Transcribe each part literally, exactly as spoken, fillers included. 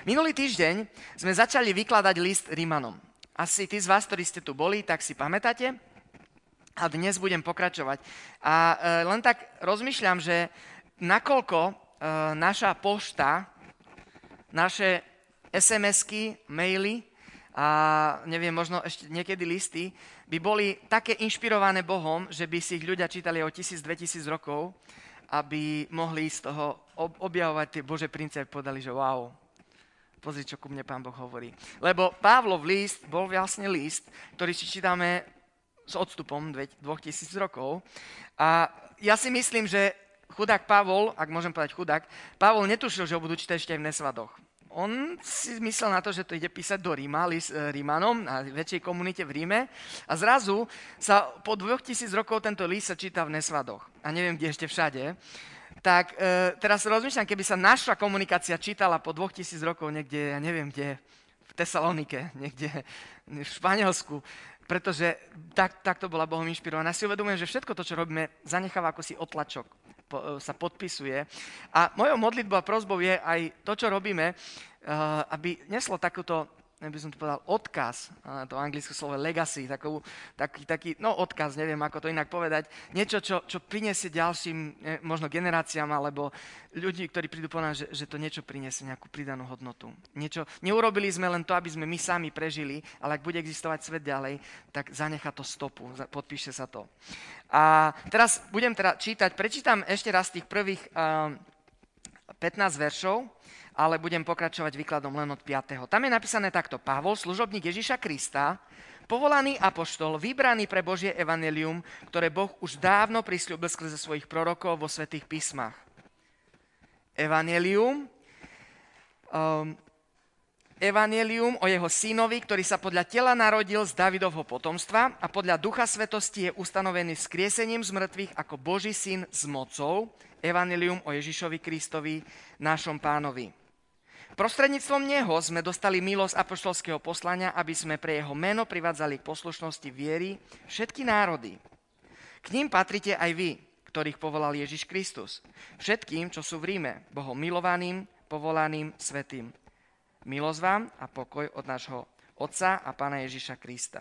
Minulý týždeň sme začali vykladať list Rimanom. Asi tí z vás, ktorí ste tu boli, tak si pamätáte. A dnes budem pokračovať. A e, len tak rozmýšľam, že nakoľko e, naša pošta, naše es em esky, maily a neviem, možno ešte niekedy listy, by boli také inšpirované Bohom, že by si ich ľudia čítali o tisíc, dvetisíc rokov, aby mohli z toho ob- objavovať tie Božie princípy, povedali, že wow, pozri, čo ku mne Pán Boh hovorí. Lebo Pavlov list bol vlastne list, ktorý si čítame s odstupom dvetisíc rokov. A ja si myslím, že chudák Pavol, ak môžem povedať chudák, Pavol netušil, že ho budú čítať ešte aj v Nesvadoch. On si myslel na to, že to ide písať do Ríma, list Rímanom, na väčšej komunite v Ríme. A zrazu sa po dvetisíc rokov tento list sa číta v Nesvadoch. A neviem, kde ešte všade. Tak e, teraz rozmýšľam, keby sa naša komunikácia čítala po dvetisíc rokov niekde, ja neviem kde, v Tesalonike, niekde v Španielsku, pretože tak, tak to bola Bohom inšpirovaná. Ja si uvedomujem, že všetko to, čo robíme, zanecháva ako si otlačok, po, sa podpisuje. A mojou modlitbou a prosbou je aj to, čo robíme, uh, aby neslo takúto, by som to povedal, odkaz, uh, to anglické slovo legacy, takovú, taký, taký, no odkaz, neviem, ako to inak povedať, niečo, čo, čo prinesie ďalším, ne, možno generáciám, alebo ľudí, ktorí prídu po nás, že, že to niečo prinesie, nejakú pridanú hodnotu. Niečo, neurobili sme len to, aby sme my sami prežili, ale ak bude existovať svet ďalej, tak zanechá to stopu, podpíše sa to. A teraz budem teda čítať, prečítam ešte raz tých prvých um, pätnásť veršov, ale budem pokračovať výkladom len od piateho. Tam je napísané takto. Pavol, služobník Ježiša Krista, povolaný apoštol, vybraný pre Božie evanjelium, ktoré Boh už dávno prisľúbil skrze svojich prorokov vo svätých písmach. Evanjelium, um, evanjelium o jeho synovi, ktorý sa podľa tela narodil z Dávidovho potomstva a podľa ducha svetosti je ustanovený vzkriesením z mŕtvych ako Boží syn s mocou. Evanjelium o Ježišovi Kristovi, našom pánovi. Prostredníctvom neho sme dostali milosť apoštolského poslania, aby sme pre jeho meno privádzali k poslušnosti viery všetky národy. K ním patrite aj vy, ktorých povolal Ježiš Kristus. Všetkým, čo sú v Ríme, Bohom milovaným, povolaným, svätým. Milosť vám a pokoj od nášho Otca a Pána Ježiša Krista.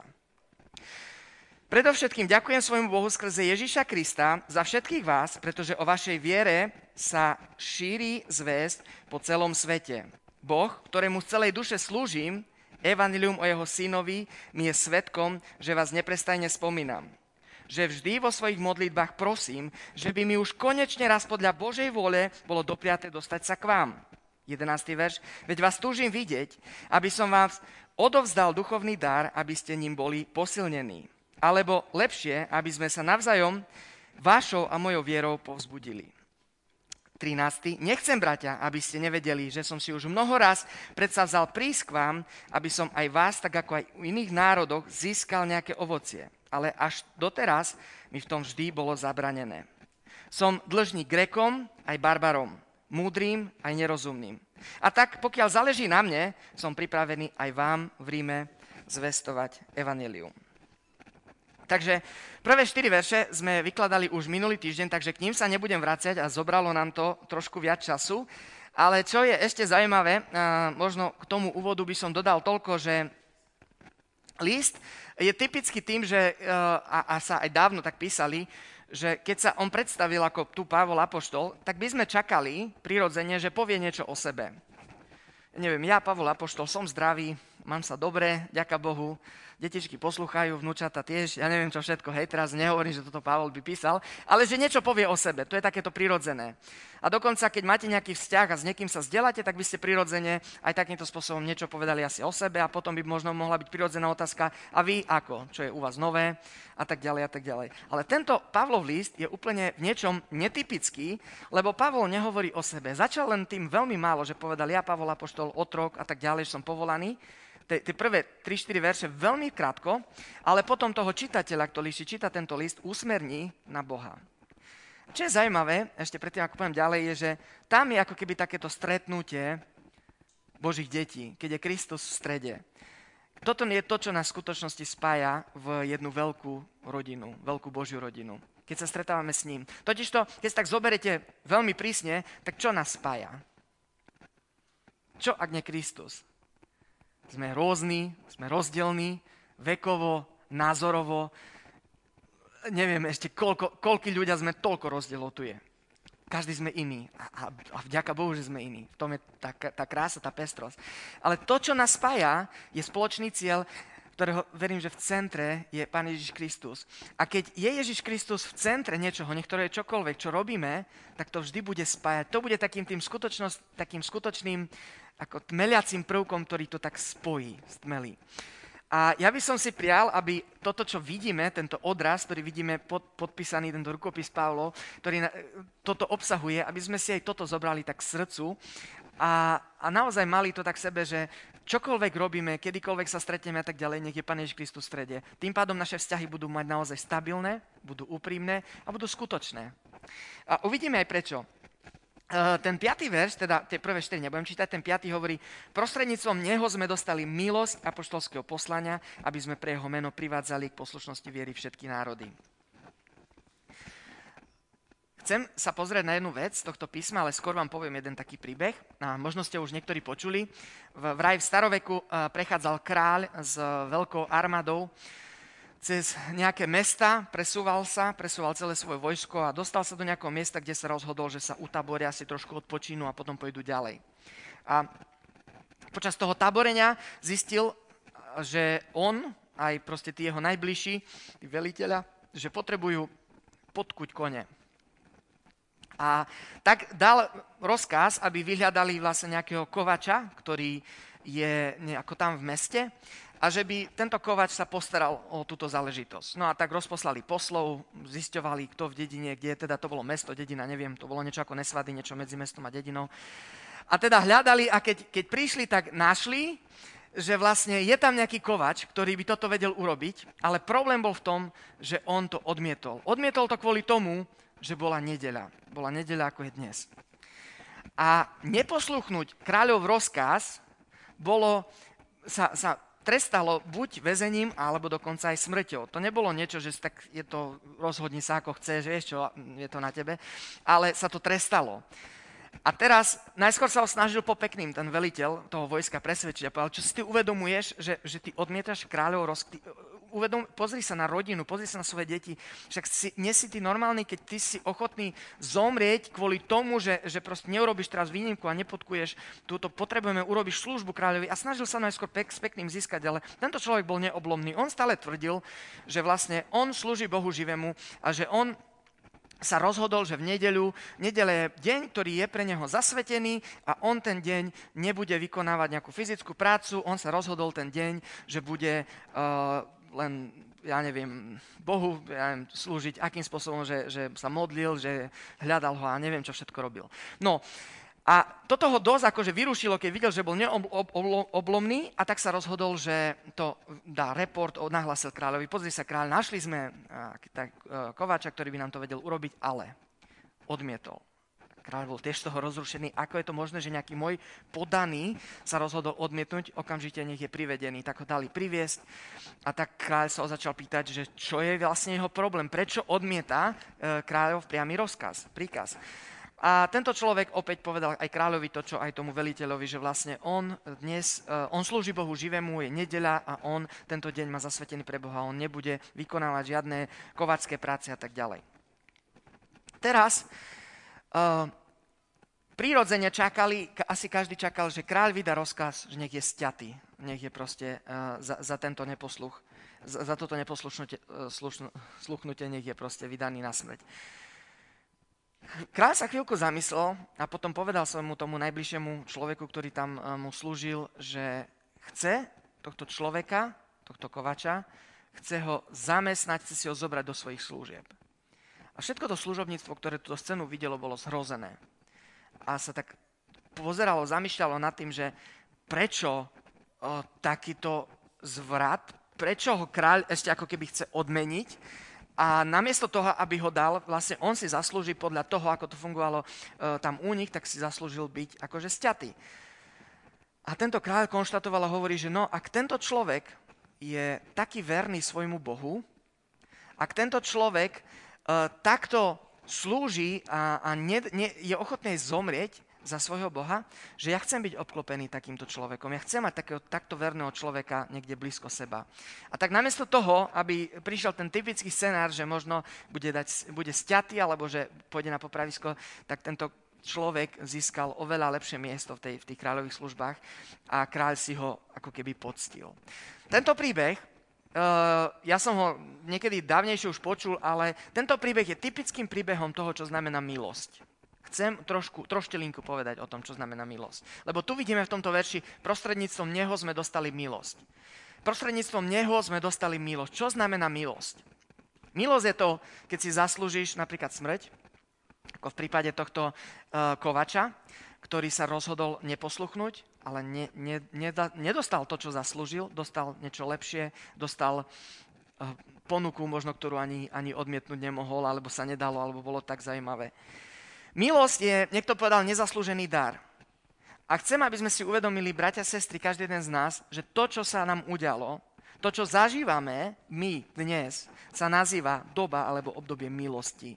Predovšetkým ďakujem svojmu Bohu skrze Ježiša Krista za všetkých vás, pretože o vašej viere sa šíri zvesť po celom svete. Boh, ktorému z celej duše slúžim, evanjelium o jeho synovi, mi je svedkom, že vás neprestajne spomínam. Že vždy vo svojich modlitbách prosím, že by mi už konečne raz podľa Božej vôle bolo dopriaté dostať sa k vám. jedenásty verš. Veď vás túžim vidieť, aby som vás odovzdal duchovný dar, aby ste ním boli posilnení. Alebo lepšie, aby sme sa navzájom vašou a mojou vierou povzbudili. trinásty. Nechcem, bratia, aby ste nevedeli, že som si už mnoho raz predsa vzal prísť k vám, aby som aj vás, tak ako aj u iných národoch, získal nejaké ovocie. Ale až doteraz mi v tom vždy bolo zabranené. Som dlžný Grékom aj barbarom, múdrym aj nerozumným. A tak, pokiaľ záleží na mne, som pripravený aj vám v Ríme zvestovať evanjelium. Takže prvé štyri verše sme vykladali už minulý týždeň, takže k ním sa nebudem vracať a zobralo nám to trošku viac času. Ale čo je ešte zaujímavé, možno k tomu úvodu by som dodal toľko, že list je typický tým, že, a, a sa aj dávno tak písali, že keď sa on predstavil ako tu Pavol apoštol, tak by sme čakali prirodzene, že povie niečo o sebe. Neviem, ja, Pavol apoštol, som zdravý, mám sa dobre, ďaká Bohu, detičky poslúchajú, vnúčata tiež, ja neviem čo všetko, hej, teraz nehovorím, že toto Pavol by písal, ale že niečo povie o sebe, to je takéto prirodzené. A dokonca, keď máte nejaký vzťah a s niekým sa zdieľate, tak by ste prirodzene aj takýmto spôsobom niečo povedali asi o sebe a potom by možno mohla byť prirodzená otázka, a vy ako, čo je u vás nové a tak ďalej a tak ďalej. Ale tento Pavlov list je úplne v niečom netypický, lebo Pavol nehovorí o sebe. Začal len tým veľmi málo, že povedal, ja Pavol apoštol, otrok a tak ďalej, že som povolaný. Tie prvé tri štyri verše veľmi krátko, ale potom toho čitateľa, ktorý si číta tento list, usmerní na Boha. Čo je zaujímavé, ešte predtým, ako poviem ďalej, je, že tam je ako keby takéto stretnutie Božích detí, keď je Kristus v strede. Toto je to, čo nás v skutočnosti spája v jednu veľkú rodinu, veľkú Božiu rodinu. Keď sa stretávame s ním. Totižto, keď sa tak zoberete veľmi prísne, tak čo nás spája? Čo ak nie Kristus? Sme rôzni, sme rozdielní, vekovo, názorovo, neviem ešte, koľko, koľkí ľudia sme, toľko rozdielov tu je. Každý sme iný a, a, a vďaka Bohu, že sme iní. V tom je tá, tá krása, tá pestrosť. Ale to, čo nás spája, je spoločný cieľ, ktorého verím, že v centre je Pán Ježiš Kristus. A keď je Ježiš Kristus v centre niečoho, niektoré je čokoľvek, čo robíme, tak to vždy bude spájať. To bude takým tým skutočnosť, takým skutočným ako tmeliacím prvkom, ktorý to tak spojí, stmelí. A ja by som si prial, aby toto, čo vidíme, tento odraz, ktorý vidíme pod, podpísaný, tento rukopis Pavlov, ktorý na, toto obsahuje, aby sme si aj toto zobrali tak k srdcu a, a naozaj mali to tak v sebe, že čokoľvek robíme, kedykoľvek sa stretneme a tak ďalej, nech je Pán Ježiš Kristus v strede. Tým pádom naše vzťahy budú mať naozaj stabilné, budú úprimné a budú skutočné. A uvidíme aj prečo. Ten piatý verš, teda tie prvé štyri nebudem čítať, ten piatý hovorí, prostredníctvom neho sme dostali milosť apoštolského poslania, aby sme pre jeho meno privádzali k poslušnosti viery všetky národy. Chcem sa pozrieť na jednu vec z tohto písma, ale skôr vám poviem jeden taký príbeh. A možno ste už niektorí počuli. Vraj v staroveku prechádzal kráľ s veľkou armádou cez nejaké mesta, presúval sa, presúval celé svoje vojsko a dostal sa do nejakého miesta, kde sa rozhodol, že sa utaboria, si trošku odpočinú a potom pôjdu ďalej. A počas toho taborenia zistil, že on, aj proste tí jeho najbližší, tí veliteľa, že potrebujú podkuť kone. A tak dal rozkaz, aby vyhľadali vlastne nejakého kovača, ktorý je nejako tam v meste, a že by tento kovač sa postaral o túto záležitosť. No a tak rozposlali poslov, zisťovali, kto v dedine, kde teda to bolo mesto, dedina, neviem, to bolo niečo ako Nesvady, niečo medzi mestom a dedinou. A teda hľadali a keď, keď prišli, tak našli, že vlastne je tam nejaký kovač, ktorý by toto vedel urobiť, ale problém bol v tom, že on to odmietol. Odmietol to kvôli tomu, že bola nedeľa. Bola nedeľa, ako je dnes. A neposluchnúť kráľov rozkaz bolo sa... sa trestalo buď väzením, alebo dokonca aj smrťou. To nebolo niečo, že tak je to, rozhodni sa ako chceš, vieš čo, je to na tebe, ale sa to trestalo. A teraz, najskôr sa ho snažil popekným ten veliteľ toho vojska presvedčiť a povedal, čo si ty uvedomuješ, že, že ty odmietaš kráľov roz... Uvedom, pozri sa na rodinu, pozri sa na svoje deti. Však si, nie si ty normálny, keď ty si ochotný zomrieť kvôli tomu, že, že proste neurobiš teraz výnimku a nepodkuješ túto, potrebujeme, urobíš službu kráľovi a snažil sa najskôr pek, s pekným získať, ale tento človek bol neoblomný. On stále tvrdil, že vlastne on slúži Bohu živému a že on sa rozhodol, že v nedeľu, nedeľa je deň, ktorý je pre neho zasvetený a on ten deň nebude vykonávať nejakú fyzickú prácu, on sa rozhodol ten deň, že bude uh, len, ja neviem, Bohu ja neviem, slúžiť, akým spôsobom, že, že sa modlil, že hľadal ho a neviem, čo všetko robil. No a toto ho dosť akože vyrušilo, keď videl, že bol neoblomný a tak sa rozhodol, že to dá report, nahlásil kráľovi. Pozri sa, kráľ, našli sme tak, kováča, ktorý by nám to vedel urobiť, ale odmietol. Kráľ bol tiež z toho rozrušený. Ako je to možné, že nejaký môj podaný sa rozhodol odmietnúť, okamžite nech je privedený. Tak ho dali priviesť a tak kráľ sa ho začal pýtať, že čo je vlastne jeho problém, prečo odmieta kráľov priamy rozkaz, príkaz. A tento človek opäť povedal aj kráľovi to, čo aj tomu veliteľovi, že vlastne on dnes, on slúži Bohu živému, je nedeľa a on tento deň má zasvetený pre Boha, on nebude vykonávať žiadne kováčské práce a tak ďalej. Teraz uh, prirodzene čakali, asi každý čakal, že kráľ vydá rozkaz, že nech je sťatý, nech je proste uh, za, za tento neposluch, za, za toto neposluchnutie uh, nech je proste vydaný na smrť. Kráľ sa chvíľku zamyslel a potom povedal svojmu tomu najbližšiemu človeku, ktorý tam mu slúžil, že chce tohto človeka, tohto kovača, chce ho zamestnať, chce si ho zobrať do svojich služieb. A všetko to služobníctvo, ktoré túto scénu videlo, bolo zhrozené. A sa tak pozeralo, zamýšľalo nad tým, že prečo o, takýto zvrat, prečo ho kráľ ešte ako keby chce odmeniť. A namiesto toho, aby ho dal, vlastne on si zaslúži podľa toho, ako to fungovalo e, tam u nich, tak si zaslúžil byť akože sťatý. A tento kráľ konštatoval a hovorí, že no, ak tento človek je taký verný svojmu Bohu, ak tento človek e, takto slúži a, a ne, ne, je ochotný zomrieť za svojho Boha, že ja chcem byť obklopený takýmto človekom. Ja chcem mať takého, takto verného človeka niekde blízko seba. A tak namiesto toho, aby prišiel ten typický scenár, že možno bude, dať, bude sťatý alebo že pôjde na popravisko, tak tento človek získal oveľa lepšie miesto v, tej, v tých kráľových službách a kráľ si ho ako keby poctil. Tento príbeh, uh, ja som ho niekedy dávnejšie už počul, ale tento príbeh je typickým príbehom toho, čo znamená milosť. Chcem trošku, troštelinku povedať o tom, čo znamená milosť. Lebo tu vidíme v tomto verši, prostredníctvom neho sme dostali milosť. Prostredníctvom neho sme dostali milosť. Čo znamená milosť? Milosť je to, keď si zaslúžiš napríklad smrť, ako v prípade tohto uh, kovača, ktorý sa rozhodol neposluchnúť, ale ne, ne, neda, nedostal to, čo zaslúžil, dostal niečo lepšie, dostal uh, ponuku, možno ktorú ani, ani odmietnúť nemohol, alebo sa nedalo, alebo bolo tak zaujímavé. Milosť je, niekto povedal, nezaslúžený dar. A chcem, aby sme si uvedomili, bratia, sestry, každý jeden z nás, že to, čo sa nám udialo, to, čo zažívame my dnes, sa nazýva doba alebo obdobie milosti.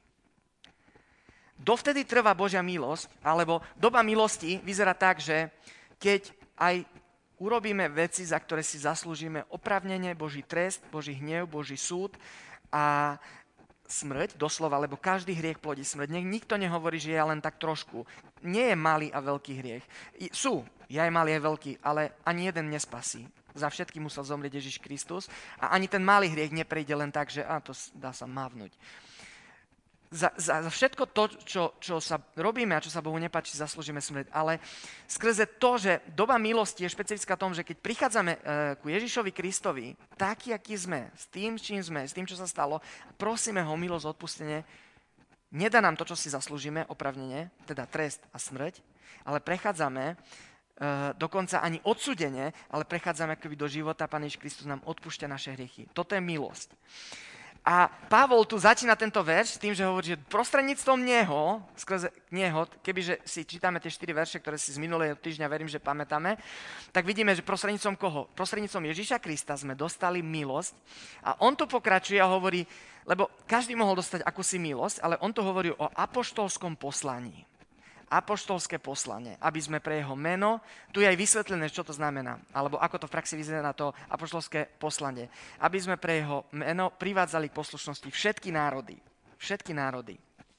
Dovtedy trvá Božia milosť, alebo doba milosti vyzerá tak, že keď aj urobíme veci, za ktoré si zaslúžime oprávnenie, Boží trest, Boží hnev, Boží súd a smrť, doslova, lebo každý hriech plodí smrť. Nech nikto nehovorí, že je len tak trošku. Nie je malý a veľký hriech. Sú, je aj malý a veľký, ale ani jeden nespasí. Za všetky musel zomrieť Ježiš Kristus a ani ten malý hriech neprejde len tak, že a to dá sa mávnuť. Za, za, za všetko to, čo, čo sa robíme a čo sa Bohu nepáči, zaslúžime smrť. Ale skrze to, že doba milosti je špecifická tom, že keď prichádzame e, ku Ježišovi Kristovi, taký, aký sme, s tým, čím sme, s tým, čo sa stalo, prosíme ho milosť, odpustenie, nedá nám to, čo si zaslúžime, oprávnenie, teda trest a smrť, ale prechádzame e, dokonca ani odsúdenie, ale prechádzame akoby do života, Pán Ježiš Kristus nám odpúšťa naše hriechy. Toto je milosť. A Pavol tu začína tento verš s tým, že hovorí, že prostredníctvom neho, skrze neho, kebyže si čítame tie štyri verše, ktoré si z minulého týždňa verím, že pamätáme, tak vidíme, že prostredníctvom koho? Prostredníctvom Ježiša Krista sme dostali milosť a on tu pokračuje a hovorí, lebo každý mohol dostať akúsi milosť, ale on tu hovorí o apoštolskom poslaní. Apoštolské poslanie, aby sme pre jeho meno, tu je aj vysvetlené, čo to znamená, alebo ako to v praxi vyzerá to apoštolské poslanie, aby sme pre jeho meno privádzali k poslušnosti všetky národy. Všetky národy.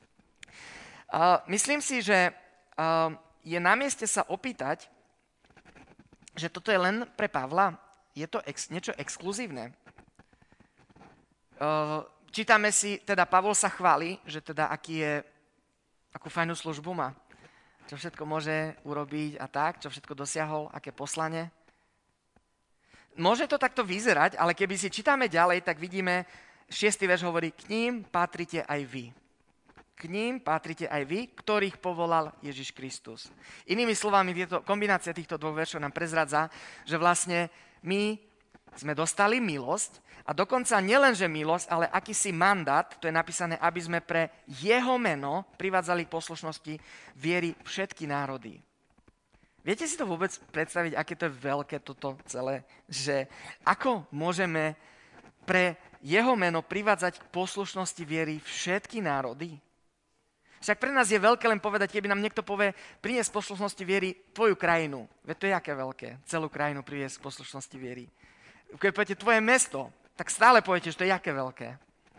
Uh, myslím si, že uh, je na mieste sa opýtať, že toto je len pre Pavla, je to ex, niečo exkluzívne. Uh, čítame si, teda Pavol sa chváli, že teda aký je, akú fajnú službu má. Čo všetko môže urobiť a tak, čo všetko dosiahol, aké poslanie. Môže to takto vyzerať, ale keby si čítame ďalej, tak vidíme, šiestý verš hovorí, k ním patrite aj vy. K ním patrite aj vy, ktorých povolal Ježiš Kristus. Inými slovami, tieto, kombinácia týchto dvoch veršov nám prezradza, že vlastne my sme dostali milosť a dokonca nielenže milosť, ale akýsi mandát, to je napísané, aby sme pre jeho meno privádzali k poslušnosti viery všetky národy. Viete si to vôbec predstaviť, aké to je veľké toto celé, že ako môžeme pre jeho meno privádzať k poslušnosti viery všetky národy? Však pre nás je veľké len povedať, keby nám niekto povie, priniesť k poslušnosti viery tvoju krajinu. Veď to je aké veľké, celú krajinu priniesť k poslušnosti viery. Keď poviete tvoje mesto, tak stále poviete, že to je aké veľké.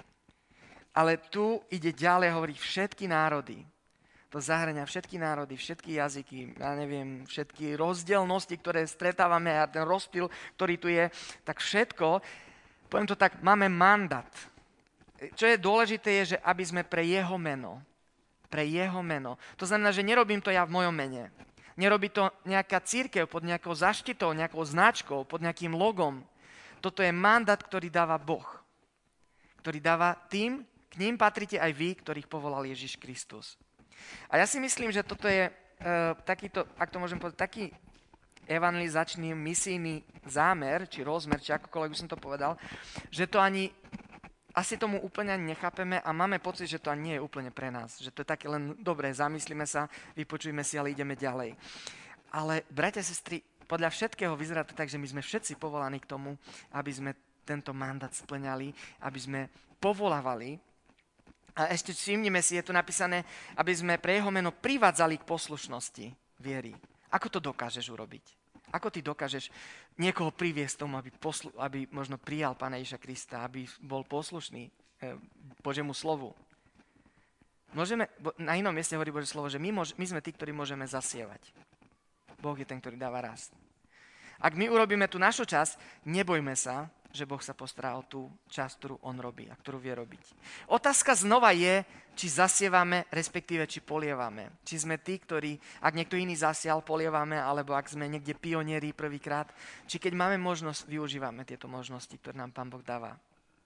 Ale tu ide ďalej hovoriť všetky národy. To zahrania všetky národy, všetky jazyky, ja neviem, všetky rozdielnosti, ktoré stretávame a ten rozptyl, ktorý tu je, tak všetko, poviem to tak, máme mandát. Čo je dôležité je, že aby sme pre jeho meno, pre jeho meno, to znamená, že nerobím to ja v mojom mene. Nerobí to nejaká cirkev pod nejakou zaštitou, nejakou značkou, pod nejakým logom. Toto je mandát, ktorý dáva Boh. Ktorý dáva tým, k ním patrite aj vy, ktorých povolal Ježiš Kristus. A ja si myslím, že toto je uh, takýto, ak to môžem povedať, taký evangelizačný, misijný zámer, či rozmer, či akokoľvek by som to povedal, že to ani, asi tomu úplne nechápeme a máme pocit, že to ani nie je úplne pre nás. Že to je také len, dobre, zamyslíme sa, vypočujme si, ale ideme ďalej. Ale, bratia a sestry, podľa všetkého vyzerá to tak, že my sme všetci povolaní k tomu, aby sme tento mandát splňali, aby sme povolávali A ešte všimnime si, je tu napísané, aby sme pre jeho meno privádzali k poslušnosti viery. Ako to dokážeš urobiť? Ako ty dokážeš niekoho priviesť tomu, aby, poslu, aby možno prijal Pána Ježiša Krista, aby bol poslušný eh, Božiemu slovu? Môžeme, na inom mieste hovorí Božie slovo, že my, môž, my sme tí, ktorí môžeme zasievať. Boh je ten, ktorý dáva rast. Ak my urobíme tú našu časť, nebojme sa, že Boh sa postará o tú časť, ktorú on robí a ktorú vie robiť. Otázka znova je, či zasievame, respektíve či polievame. Či sme tí, ktorí, ak niekto iný zasial, polievame, alebo ak sme niekde pionieri prvýkrát, či keď máme možnosť, využívame tieto možnosti, ktoré nám Pán Boh dáva.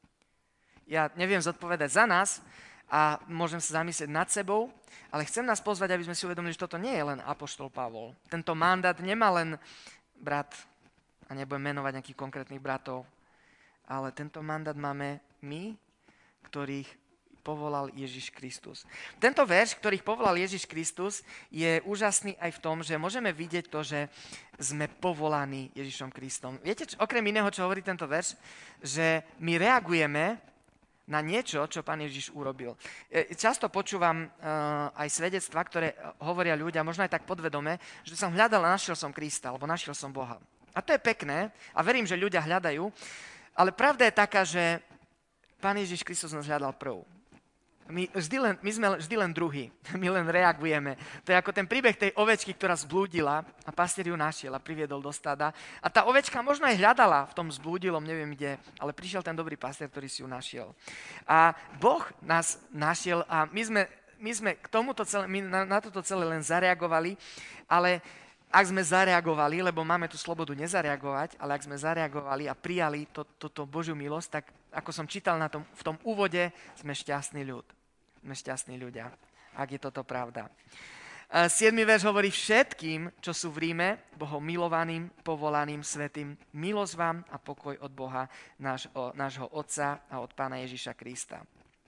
Ja neviem zodpovedať za nás, a môžem sa zamyslieť nad sebou, ale chcem nás pozvať, aby sme si uvedomili, že toto nie je len apoštol Pavol. Tento mandát nemá len brat, a nebudem menovať nejakých konkrétnych bratov, ale tento mandát máme my, ktorých povolal Ježiš Kristus. Tento verš, ktorých povolal Ježiš Kristus, je úžasný aj v tom, že môžeme vidieť to, že sme povolaní Ježišom Kristom. Viete, čo, okrem iného, čo hovorí tento verš, že my reagujeme na niečo, čo Pán Ježiš urobil. Často počúvam uh, aj svedectvá, ktoré hovoria ľudia, možno aj tak podvedome, že som hľadal a našiel som Krista, alebo našiel som Boha. A to je pekné a verím, že ľudia hľadajú, ale pravda je taká, že Pán Ježiš Kristus nás hľadal prv. My, vždy len, my sme vždy len druhí, my len reagujeme. To je ako ten príbeh tej ovečky, ktorá zblúdila a pastier ju našiel a priviedol do stáda. A tá ovečka možno aj hľadala v tom zblúdilom, neviem kde, ale prišiel ten dobrý pastier, ktorý si ju našiel. A Boh nás našiel a my sme, my sme k tomuto celé, my na, na toto celé len zareagovali, ale ak sme zareagovali, lebo máme tú slobodu nezareagovať, ale ak sme zareagovali a prijali túto to, to Božiu milosť, tak ako som čítal na tom, v tom úvode, sme šťastný ľud. Sme šťastní ľudia, ak je toto pravda. siedmy verš hovorí všetkým, čo sú v Ríme, Bohom milovaným, povolaným, svätým, milosť vám a pokoj od Boha, náš, o, nášho Otca a od Pána Ježiša Krista.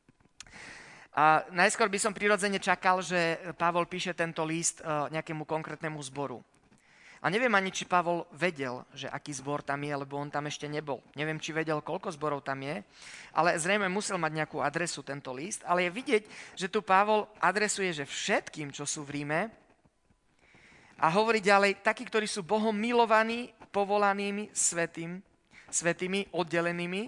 A najskôr by som prirodzene čakal, že Pavol píše tento list uh, nejakému konkrétnemu zboru. A neviem ani, či Pavol vedel, že aký zbor tam je, lebo on tam ešte nebol. Neviem, či vedel, koľko zborov tam je, ale zrejme musel mať nejakú adresu tento list. Ale je vidieť, že tu Pavol adresuje, že všetkým, čo sú v Ríme, a hovorí ďalej, takí, ktorí sú Bohom milovaní, povolanými, svätým, svätými, oddelenými.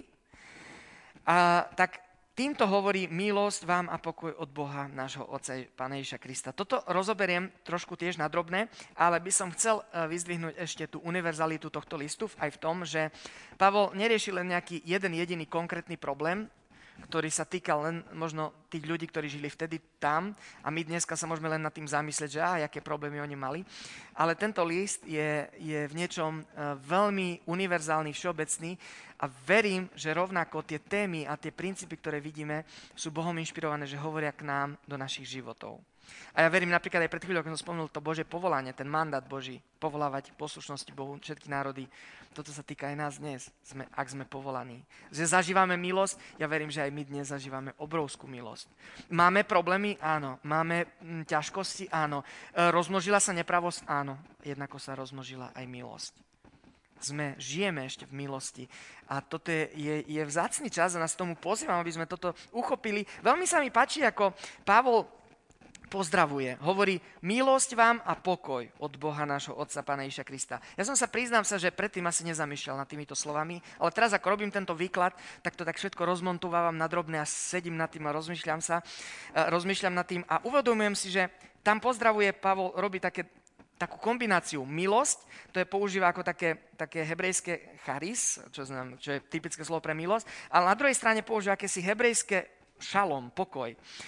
A tak týmto hovorí milosť vám a pokoj od Boha, nášho Otca, Pána Ježiša Krista. Toto rozoberiem trošku tiež na drobné, ale by som chcel vyzdvihnúť ešte tú univerzalitu tohto listu aj v tom, že Pavol nerieši len nejaký jeden jediný konkrétny problém, ktorý sa týka len možno tých ľudí, ktorí žili vtedy tam a my dneska sa môžeme len nad tým zamyslieť, že á, aké problémy oni mali. Ale tento list je, je v niečom veľmi univerzálny, všeobecný a verím, že rovnako tie témy a tie princípy, ktoré vidíme, sú Bohom inšpirované, že hovoria k nám do našich životov. A ja verím napríklad aj pred chvíľou, keď som spomenul to Božie povolanie, ten mandát Boží, povolávať poslušnosti Bohu všetky národy. Toto sa týka aj nás dnes, sme, ak sme povolaní. Že zažívame milosť, ja verím, že aj my dnes zažívame obrovskú milosť. Máme problémy? Áno. Máme м, ťažkosti? Áno. E, rozmnožila sa nepravosť? Áno. Jednako sa rozmnožila aj milosť. Sme, žijeme ešte v milosti. A toto je, je, je vzácny čas a nás tomu pozývam, aby sme toto uchopili. Veľmi sa mi páči, ako Pavol pozdravuje. Hovorí, milosť vám a pokoj od Boha nášho Otca, Pána Ježiša Krista. Ja som sa, priznám sa, že predtým asi nezamýšľal nad týmito slovami, ale teraz, ako robím tento výklad, tak to tak všetko rozmontovávam na drobné a sedím nad tým a rozmýšľam sa, rozmýšľam nad tým a uvedomujem si, že tam pozdravuje Pavol, robí také, takú kombináciu milosť, to je používa ako také, také hebrejské charis, čo, znam, čo je typické slovo pre milosť, ale na druhej strane používa akési hebrejské šalom, pokoj.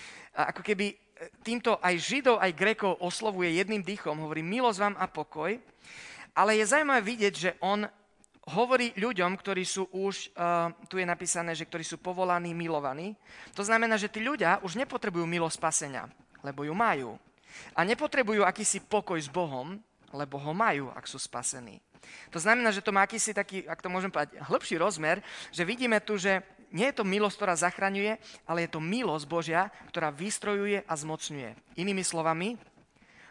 A ako keby týmto aj Židov, aj Grékov oslovuje jedným dýchom, hovorí milosť vám a pokoj, ale je zaujímavé vidieť, že on hovorí ľuďom, ktorí sú už, uh, tu je napísané, že ktorí sú povolaní, milovaní. To znamená, že tí ľudia už nepotrebujú milosť spasenia, lebo ju majú. A nepotrebujú akýsi pokoj s Bohom, lebo ho majú, ak sú spasení. To znamená, že to má akýsi taký, ak to môžem povedať, hĺbší rozmer, že vidíme tu, že nie je to milosť, ktorá zachraňuje, ale je to milosť Božia, ktorá vystrojuje a zmocňuje. Inými slovami,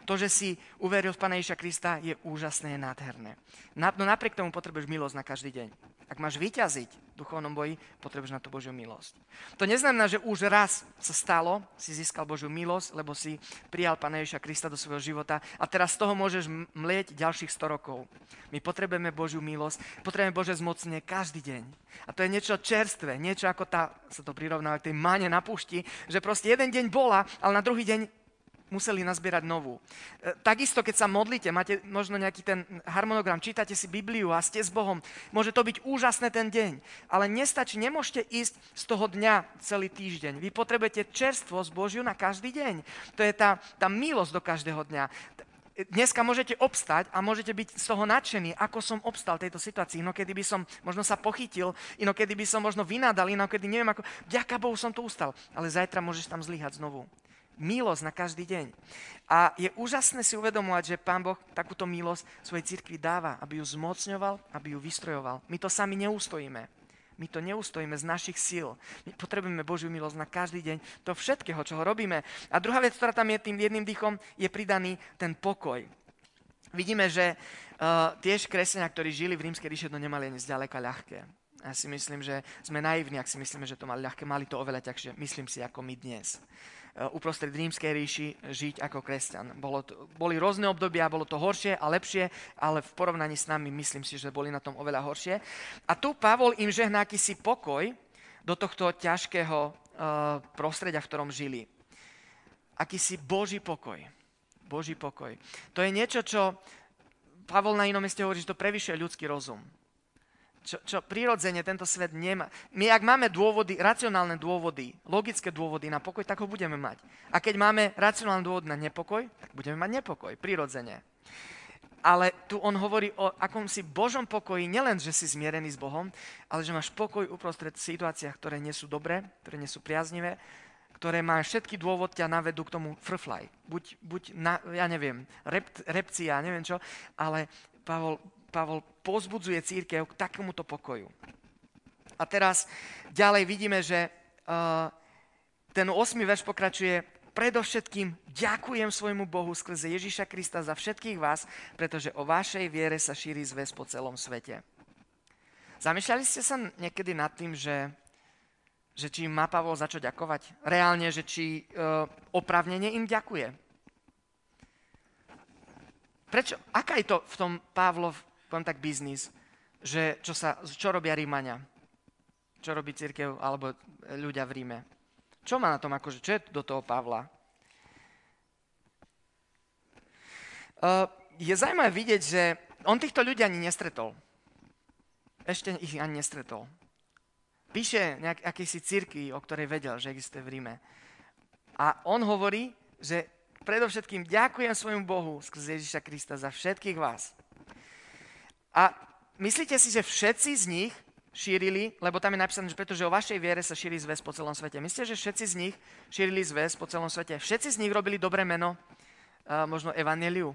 To, že si uveril v Pána Ježiša Krista, je úžasné, je nádherné. No napriek tomu potrebuješ milosť na každý deň. Ak máš vyťaziť v duchovnom boji, potrebuješ na to Božiu milosť. To neznamená, že už raz sa stalo, si získal Božiu milosť, lebo si prijal Pána Ježiša Krista do svojho života a teraz z toho môžeš mlieť ďalších sto rokov. My potrebujeme Božiu milosť, potrebujeme Božie zmocnenie každý deň. A to je niečo čerstvé, niečo ako tá, sa to prirovnáva k tej máne na púšti, že proste jeden deň bola, ale na druhý deň museli nazbierať novú. E, takisto, keď sa modlíte, máte možno nejaký ten harmonogram, čítate si Bibliu a ste s Bohom, môže to byť úžasné ten deň, ale nestačí, nemôžete ísť z toho dňa celý týždeň. Vy potrebujete čerstvosť Božiu na každý deň. To je tá, tá milosť do každého dňa. Dneska môžete obstať a môžete byť z toho nadšení, ako som obstal v tejto situácii. Inokedy by som možno sa pochytil, inokedy by som možno vynádal, inokedy neviem ako, vďaka Bohu som to ustal, ale zajtra môžeš tam zlyhať znovu. Milosť na každý deň. A je úžasné si uvedomovať, že Pán Boh takúto milosť svojej cirkvi dáva, aby ju zmocňoval, aby ju vystrojoval. My to sami neustojíme. My to neustojíme z našich síl. My potrebujeme Božiu milosť na každý deň do všetkého, čo ho robíme. A druhá vec, ktorá tam je tým jedným dýchom, je pridaný ten pokoj. Vidíme, že uh, tiež kresťania, ktorí žili v rímskej ríši, to nemali ani zďaleka ľahké. Ja si myslím, že sme naivní, ak si myslíme, že to mali ľahké. Mali to oveľa ťažšie, myslím si, ako my dnes. Uprostred rímskej ríši žiť ako kresťan. Bolo to, boli rôzne obdobia, bolo to horšie a lepšie, ale v porovnaní s nami myslím si, že boli na tom oveľa horšie. A tu Pavol im žehná akýsi pokoj do tohto ťažkého uh, prostredia, v ktorom žili. Akýsi Boží pokoj. Boží pokoj. To je niečo, čo Pavol na inom mieste hovorí, že to prevyšuje ľudský rozum. Čo, čo prirodzene tento svet nemá. My, ak máme dôvody, racionálne dôvody, logické dôvody na pokoj, tak ho budeme mať. A keď máme racionálne dôvody na nepokoj, tak budeme mať nepokoj, prirodzene. Ale tu on hovorí o akomsi Božom pokoji, nielen, že si zmierený s Bohom, ale že máš pokoj uprostred situáciách, ktoré nie sú dobré, ktoré nie sú priaznivé, ktoré má všetky dôvod ťa navedú k tomu frflaj. Buď, buď na, ja neviem, rep, repcia, neviem čo, ale Pavol Pavol povzbudzuje cirkev k takémuto pokoju. A teraz ďalej vidíme, že uh, ten ôsmy verš pokračuje: predovšetkým ďakujem svojmu Bohu skrze Ježiša Krista za všetkých vás, pretože o vašej viere sa šíri zväz po celom svete. Zamýšľali ste sa niekedy nad tým, že, že či má Pavol za čo ďakovať? Reálne, že či uh, oprávnene im ďakuje? Prečo? Aká je to v tom Pavlov kontakt biznis, že čo, sa, čo robia Rímania? Čo robí cirkev alebo ľudia v Ríme? Čo má na tom, akože, čo je do toho Pavla? Uh, je zaujímavé vidieť, že on týchto ľudí ani nestretol. Ešte ich ani nestretol. Píše nejak, akýsi cirkvi, o ktorej vedel, že existuje v Ríme. A on hovorí, že predovšetkým ďakujem svojmu Bohu skrze Ježiša Krista za všetkých vás. A myslíte si, že všetci z nich šírili, lebo tam je napísané, že pretože o vašej viere sa šíri zväz po celom svete. Myslíte, že všetci z nich šírili zväz po celom svete? Všetci z nich robili dobré meno, uh, možno evanjeliu?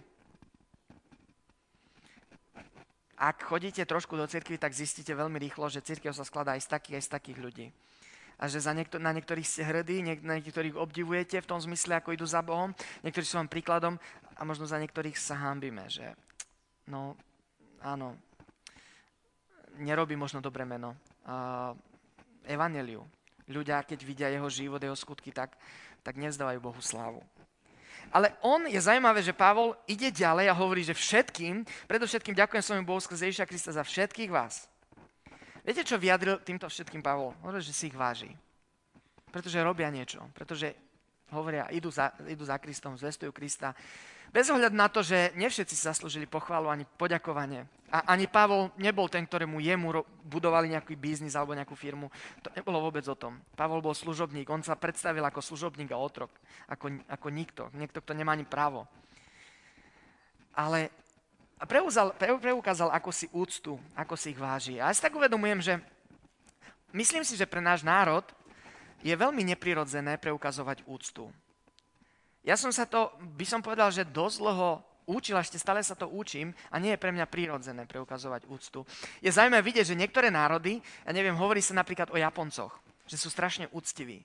Ak chodíte trošku do cirkvi, tak zistíte veľmi rýchlo, že cirkev sa skladá aj z takých, aj z takých ľudí. A že za niektor- na niektorých ste hrdí, niek- na niektorých obdivujete v tom zmysle, ako idú za Bohom, niektorí sú vám príkladom a možno za niektorých sa hanbíme, že no... Áno, nerobí možno dobré meno. Uh, evanjeliu. Ľudia, keď vidia jeho život, jeho skutky, tak, tak nevzdávajú Bohu slávu. Ale on, je zaujímavé, že Pavol ide ďalej a hovorí, že všetkým, predovšetkým ďakujem svojmu Bohu skrze Ježiša Krista za všetkých vás. Viete, čo vyjadril týmto všetkým Pavol? Hovorí, že si ich váži. Pretože robia niečo. Pretože hovoria, idú za, idú za Kristom, zvestujú Krista. Bez ohľadu na to, že nevšetci si zaslúžili pochvalu ani poďakovanie. A ani Pavol nebol ten, ktorému jemu budovali nejaký biznis alebo nejakú firmu. To nebolo vôbec o tom. Pavol bol služobník, on sa predstavil ako služobník a otrok. Ako, ako nikto. Niekto, kto nemá ani právo. Ale preukázal, preukázal ako si úctu, ako si ich váži. A ja si tak uvedomujem, že myslím si, že pre náš národ je veľmi neprirodzené preukazovať úctu. Ja som sa to, by som povedal, že dosť dlho učil, ešte stále sa to učím a nie je pre mňa prirodzené preukazovať úctu. Je zaujímavé vidieť, že niektoré národy, ja neviem, hovorí sa napríklad o Japoncoch, že sú strašne úctiví.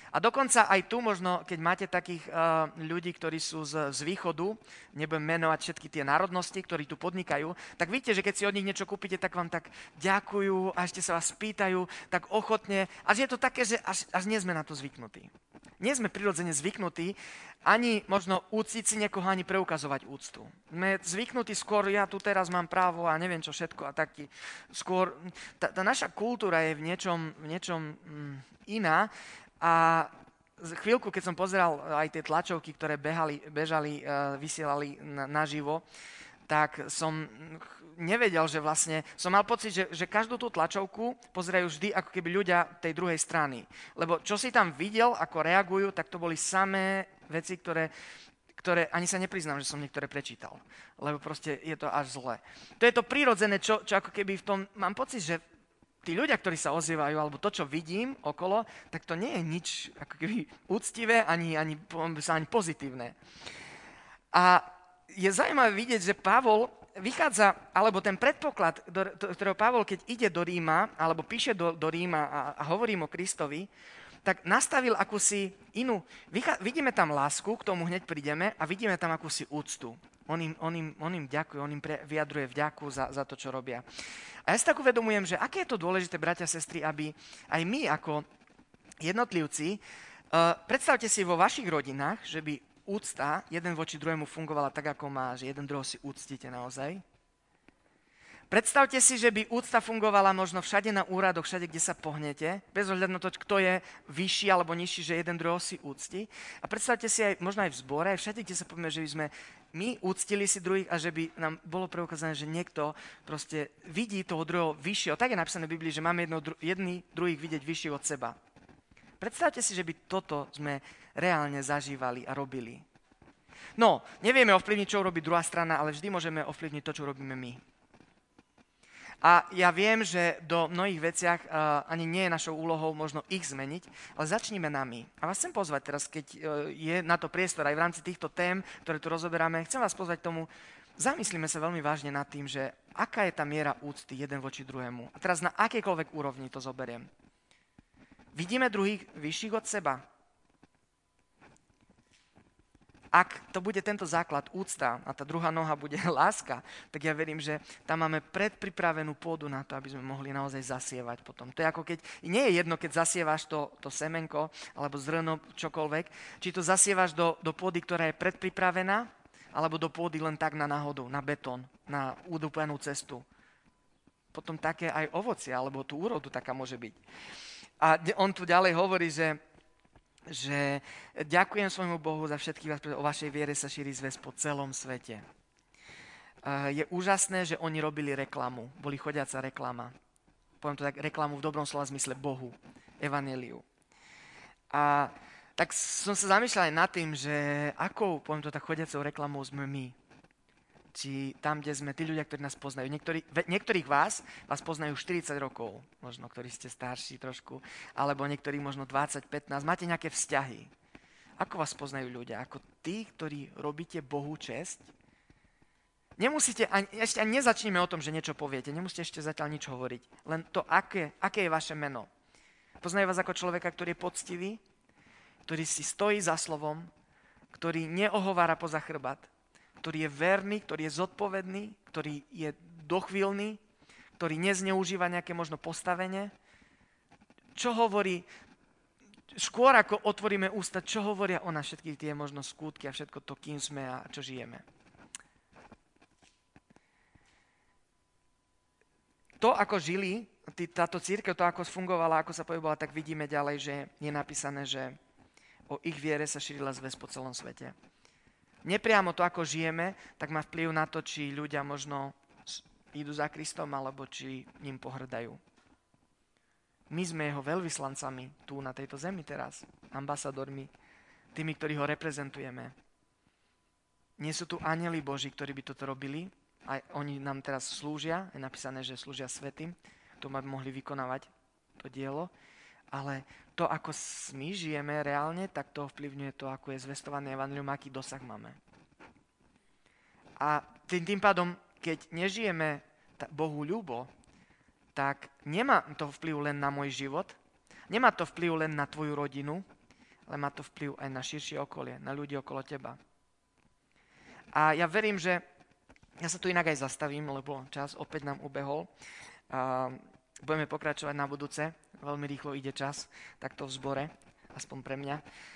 A dokonca aj tu možno, keď máte takých uh, ľudí, ktorí sú z, z východu, nebudem menovať všetky tie národnosti, ktorí tu podnikajú, tak víte, že keď si od nich niečo kúpite, tak vám tak ďakujú a ešte sa vás pýtajú tak ochotne. Až je to také, že až, až nie sme na to zvyknutí. Nie sme prirodzene zvyknutí ani možno úctiť si niekoho, ani preukazovať úctu. Sme zvyknutí skôr, ja tu teraz mám právo a neviem čo všetko a taký. Skôr, tá, tá naša kultúra je v niečom, v niečom mm, iná. A chvíľku, keď som pozeral aj tie tlačovky, ktoré behali, bežali, vysielali naživo, tak som nevedel, že vlastne, som mal pocit, že, že každú tú tlačovku pozerajú vždy ako keby ľudia tej druhej strany. Lebo čo si tam videl, ako reagujú, tak to boli samé veci, ktoré, ktoré ani sa nepriznám, že som niektoré prečítal. Lebo proste je to až zle. To je to prirodzené, čo, čo ako keby v tom, mám pocit, že tí ľudia, ktorí sa ozývajú, alebo to, čo vidím okolo, tak to nie je nič ako keby úctivé, ani, ani, ani pozitívne. A je zaujímavé vidieť, že Pavol vychádza, alebo ten predpoklad, do, do, ktorého Pavol, keď ide do Ríma, alebo píše do, do Ríma a, a hovorí o Kristovi, tak nastavil akúsi inú, vychá, vidíme tam lásku, k tomu hneď prídeme, a vidíme tam akúsi úctu. On im, on im, on im ďakuje, on im pre, vyjadruje vďaku za, za to, čo robia. A ja si tak uvedomujem, že aké je to dôležité, bratia a sestry, aby aj my ako jednotlivci, uh, predstavte si vo vašich rodinách, že by úcta jeden voči druhému fungovala tak, ako má, že jeden druhého si úctite naozaj. Predstavte si, že by úcta fungovala možno všade na úradoch, všade, kde sa pohnete, bez ohľadu na to, kto je vyšší alebo nižší, že jeden druhého si úcti. A predstavte si aj možno aj v zbore, aj všade, kde sa povieme, že by sme my úctili si druhých a že by nám bolo preukázané, že niekto proste vidí toho druhého vyššieho. Tak je napísané v Biblii, že máme jedno, jedný druhých vidieť vyšších od seba. Predstavte si, že by toto sme reálne zažívali a robili. No, nevieme ovplyvniť, čo robí druhá strana, ale vždy môžeme ovplyvniť to, čo robíme my. A ja viem, že do mnohých veciach uh, ani nie je našou úlohou možno ich zmeniť, ale začníme nami. A vás chcem pozvať teraz, keď uh, je na to priestor aj v rámci týchto tém, ktoré tu rozoberáme, chcem vás pozvať k tomu, zamyslíme sa veľmi vážne nad tým, že aká je tá miera úcty jeden voči druhému. A teraz na akejkoľvek úrovni to zoberiem. Vidíme druhých vyšších od seba. Ak to bude tento základ úcta a tá druhá noha bude láska, tak ja verím, že tam máme predpripravenú pôdu na to, aby sme mohli naozaj zasievať potom. To je ako keď, nie je jedno, keď zasievaš to, to semenko alebo zrno, čokoľvek, či to zasievaš do, do pôdy, ktorá je predpripravená, alebo do pôdy len tak na náhodu, na betón, na udúpanú cestu. Potom také aj ovocie, alebo tú úrodu taká môže byť. A on tu ďalej hovorí, že že ďakujem svojmu Bohu za všetkých vás, pretože o vašej viere sa šíri zväzť po celom svete. Je úžasné, že oni robili reklamu, boli chodiaca reklama. Poviem to tak, reklamu v dobrom slova zmysle Bohu, evanjeliu. A tak som sa zamýšľal aj nad tým, že akou, poviem to tak, chodiacou reklamou sme my. Či tam, kde sme, tí ľudia, ktorí nás poznajú. Niektorí, niektorých vás vás poznajú štyridsať rokov, možno, ktorí ste starší trošku, alebo niektorí možno dvadsať, pätnásť. Máte nejaké vzťahy. Ako vás poznajú ľudia? Ako tí, ktorí robíte Bohu česť? Nemusíte, ani, ešte ani nezačníme o tom, že niečo poviete. Nemusíte ešte zatiaľ nič hovoriť. Len to, aké, aké je vaše meno. Poznajú vás ako človeka, ktorý je poctivý, ktorý si stojí za slovom, ktorý neohovára poza chrbát, ktorý je verný, ktorý je zodpovedný, ktorý je dochvíľný, ktorý nezneužíva nejaké možno postavenie. Čo hovorí, skôr ako otvoríme ústa, čo hovoria o nás všetky tie možno skutky a všetko to, kým sme a čo žijeme. To, ako žili, táto cirkev, to, ako fungovala, ako sa pohybovala, tak vidíme ďalej, že je napísané, že o ich viere sa šírila zväzť po celom svete. Nepriamo to, ako žijeme, tak má vplyv na to, či ľudia možno idú za Kristom, alebo či ním pohrdajú. My sme jeho veľvyslancami tu na tejto zemi teraz, ambasadormi, tými, ktorí ho reprezentujeme. Nie sú tu anjeli Boží, ktorí by toto robili, a oni nám teraz slúžia, je napísané, že slúžia svätým, to by mohli vykonávať to dielo, ale to, ako my žijeme reálne, tak to ovplyvňuje to, ako je zvestované evanjelium, aký dosah máme. A tým, tým pádom, keď nežijeme Bohu ľúbo, tak nemá to vplyv len na môj život, nemá to vplyv len na tvoju rodinu, ale má to vplyv aj na širšie okolie, na ľudí okolo teba. A ja verím, že ja sa tu inak aj zastavím, lebo čas opäť nám ubehol. A budeme pokračovať na budúce. Veľmi rýchlo ide čas, takto v zbore, aspoň pre mňa.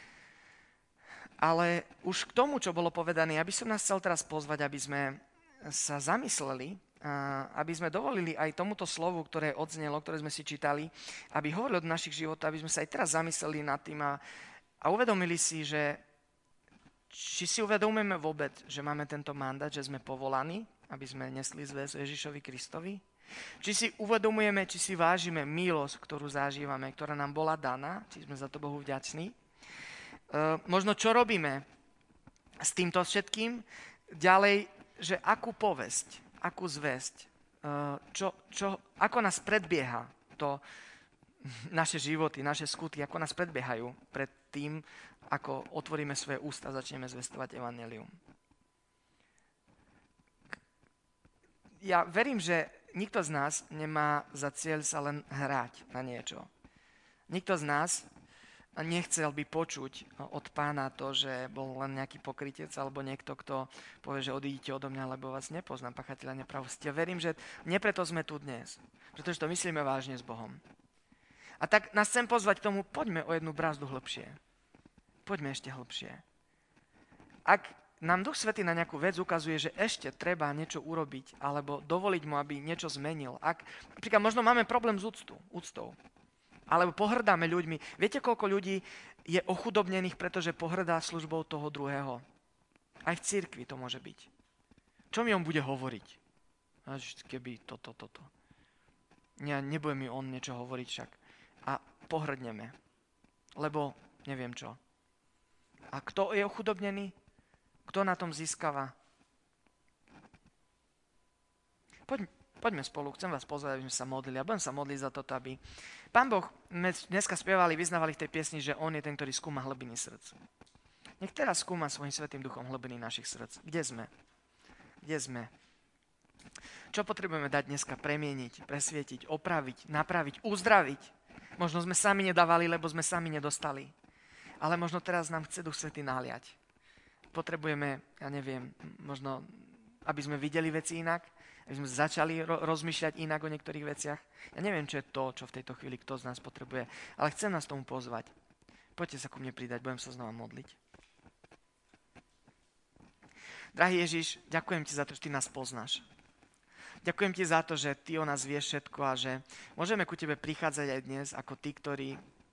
Ale už k tomu, čo bolo povedané, ja by som nás chcel teraz pozvať, aby sme sa zamysleli, aby sme dovolili aj tomuto slovu, ktoré odznelo, ktoré sme si čítali, aby hovorili od našich životov, aby sme sa aj teraz zamysleli nad tým a, a uvedomili si, že či si uvedomujeme vôbec, že máme tento mandát, že sme povolaní, aby sme nesli zvesť Ježišovi Kristovi? Či si uvedomujeme, či si vážime milosť, ktorú zažívame, ktorá nám bola daná, či sme za to Bohu vďační? E, možno čo robíme s týmto všetkým? Ďalej, že akú povesť, akú zvesť, e, čo, čo, ako nás predbieha to, naše životy, naše skutky, ako nás predbiehajú pred tým, ako otvoríme svoje ústa a začneme zvestovať evanjelium. Ja verím, že nikto z nás nemá za cieľ sa len hrať na niečo. Nikto z nás nechcel by počuť od Pána to, že bol len nejaký pokrytec alebo niekto, kto povie, že odídite odo mňa, lebo vás nepoznám, pachateľa nepravosti. Ja verím, že nie preto sme tu dnes, pretože to myslíme vážne s Bohom. A tak nás chcem pozvať k tomu, poďme o jednu brázdu hlbšie. Poďme ešte hlbšie. Ak nám Duch Svätý na nejakú vec ukazuje, že ešte treba niečo urobiť, alebo dovoliť mu, aby niečo zmenil. Ak, napríklad, možno máme problém s úctou, úctou, alebo pohrdáme ľuďmi. Viete, koľko ľudí je ochudobnených, pretože pohrdá službou toho druhého? Aj v cirkvi to môže byť. Čo mi on bude hovoriť? Až keby toto, toto. Ja, nebude mi on niečo hovoriť však. A pohrdneme. Lebo neviem čo. A kto je ochudobnený? Kto na tom získava? Poď, poďme spolu, chcem vás pozvať, aby sme sa modlili. Ja budem sa modliť za toto, aby Pán Boh, dneska spievali, vyznávali v tej piesni, že On je ten, ktorý skúma hlbiny srdc. Nech teraz skúma svojím Svätým Duchom hlbiny našich srdc. Kde sme? Kde sme? Čo potrebujeme dať dneska premieniť, presvietiť, opraviť, napraviť, uzdraviť? Možno sme sami nedávali, lebo sme sami nedostali. Ale možno teraz nám chce Duch Svätý nahliať. Potrebujeme, ja neviem, možno, aby sme videli veci inak, aby sme začali ro- rozmýšľať inak o niektorých veciach. Ja neviem, čo je to, čo v tejto chvíli kto z nás potrebuje, ale chcem nás tomu pozvať. Poďte sa ku mne pridať, budem sa znova modliť. Drahý Ježiš, ďakujem ti za to, že ty nás poznáš. Ďakujem ti za to, že ty o nás vieš všetko a že môžeme ku tebe prichádzať aj dnes ako tí, ktorí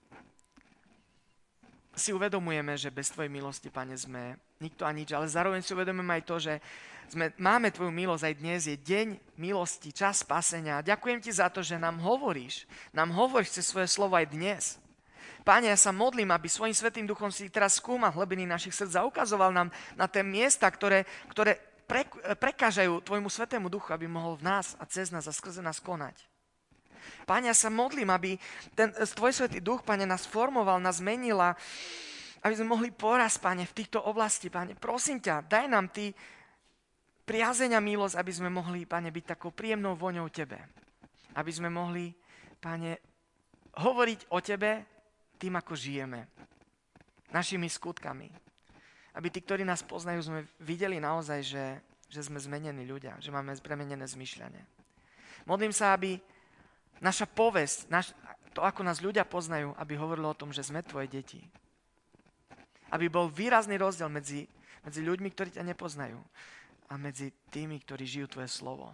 si uvedomujeme, že bez tvojej milosti, Pane, sme nikto a nič, ale zároveň si uvedomujeme aj to, že sme, máme tvoju milosť aj dnes, je deň milosti, čas spasenia. Ďakujem ti za to, že nám hovoríš, nám hovoríš cez svoje slovo aj dnes. Páne, ja sa modlím, aby svojím Svätým Duchom si teraz skúmal hlbiny našich srdc a ukazoval nám na tie miesta, ktoré, ktoré pre, prekážajú tvojmu Svätému Duchu, aby mohol v nás a cez nás a skrze nás konať. Páne, ja sa modlím, aby ten tvoj Svätý Duch, Pane, nás formoval, nás zmenil a aby sme mohli porásť, Pane, v týchto oblasti. Pane, prosím ťa, daj nám ty priazeň a milosť, aby sme mohli, Pane, byť takou príjemnou voňou tebe. Aby sme mohli, Pane, hovoriť o tebe tým, ako žijeme. Našimi skutkami. Aby tí, ktorí nás poznajú, sme videli naozaj, že, že sme zmenení ľudia, že máme premenené zmýšľanie. Modlím sa, aby naša povesť, naš, to, ako nás ľudia poznajú, aby hovorilo o tom, že sme tvoje deti. Aby bol výrazný rozdiel medzi, medzi ľuďmi, ktorí ťa nepoznajú a medzi tými, ktorí žijú tvoje slovo.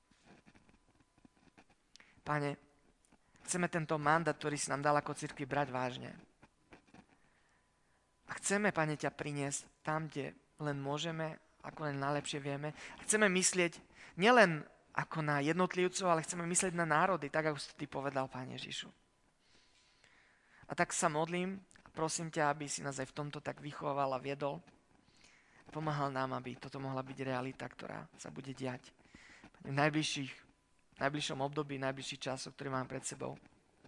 Pane, chceme tento mandát, ktorý si nám dal ako cirkvi, brať vážne. A chceme, Pane, ťa priniesť tam, kde len môžeme, ako len najlepšie vieme. A chceme myslieť nielen ako na jednotlivcov, ale chceme myslieť na národy, tak ako si ty povedal, Pane Ježišu. A tak sa modlím a prosím ťa, aby si nás aj v tomto tak vychoval a viedol. Pomáhal nám, aby toto mohla byť realita, ktorá sa bude diať v najbližších, v najbližšom období, v najbližších časoch, ktoré mám pred sebou.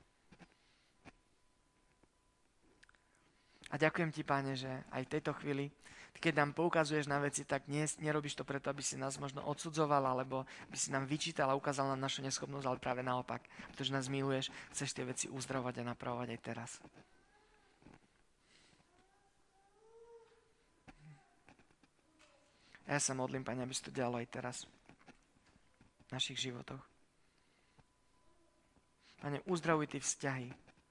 A ďakujem ti, Pane, že aj v tejto chvíli, keď nám poukazuješ na veci, tak nie, nerobíš to preto, aby si nás možno odsudzoval, alebo aby si nám vyčítal a ukázal nám našu neschopnosť, ale práve naopak, pretože nás miluješ, chceš tie veci uzdravovať a napravovať aj teraz. A ja sa modlím, Pane, aby si to dialo aj teraz v našich životoch. Pane, uzdravuj Ty vzťahy.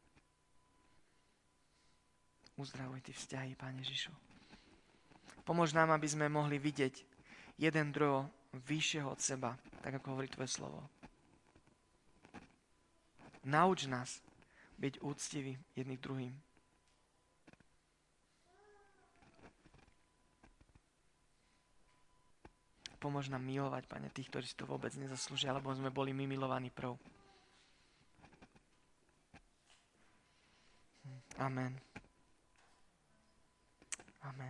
Uzdravuj Ty vzťahy, Pane Ježišu. Pomôž nám, aby sme mohli vidieť jeden druhého vyššieho od seba, tak ako hovorí Tvoje slovo. Nauč nás byť úctiví jedných druhým. Pomôž nám milovať, Pane, tých, ktorí si to vôbec nezaslúžia, alebo sme boli my milovaní prv. Amen. Amen.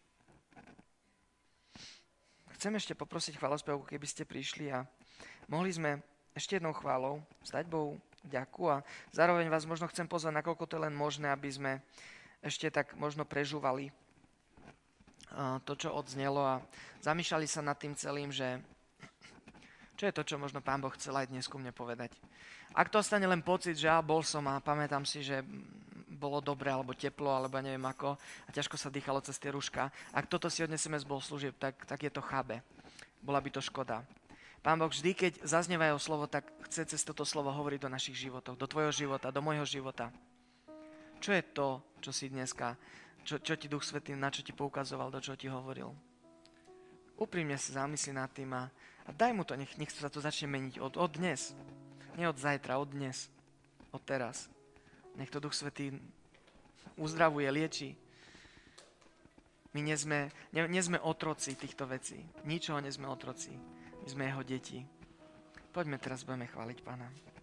Chcem ešte poprosiť chválospevu, keby ste prišli a mohli sme ešte jednou chválou vzdať Bohu ďaku a zároveň vás možno chcem pozvať, nakoľko to je len možné, aby sme ešte tak možno prežúvali to, čo odznelo a zamýšľali sa nad tým celým, že čo je to, čo možno Pán Boh chcel aj dnes ku mne povedať. Ak to ostane len pocit, že ja bol som a pamätám si, že bolo dobre, alebo teplo, alebo neviem ako, a ťažko sa dýchalo cez tie ruška. Ak toto si odnesieme z bohoslúžieb, tak, tak je to chábe. Bola by to škoda. Pán Boh vždy, keď zaznieva jeho slovo, tak chce cez toto slovo hovoriť do našich životov, do tvojho života, do môjho života. Čo je to, čo si dneska, čo, čo ti Duch Svätý, na čo ti poukazoval, do čo ti hovoril? Úprimne sa zamysli nad tým a, a daj mu to, nech, nech sa to začne meniť od, od dnes. Nie od zajtra, od dnes. Od teraz. Nech to Duch Svätý uzdravuje, lieči. My nie sme, nie, nie sme otroci týchto vecí. Ničoho nie sme otroci. My sme jeho deti. Poďme teraz, budeme chváliť Pána.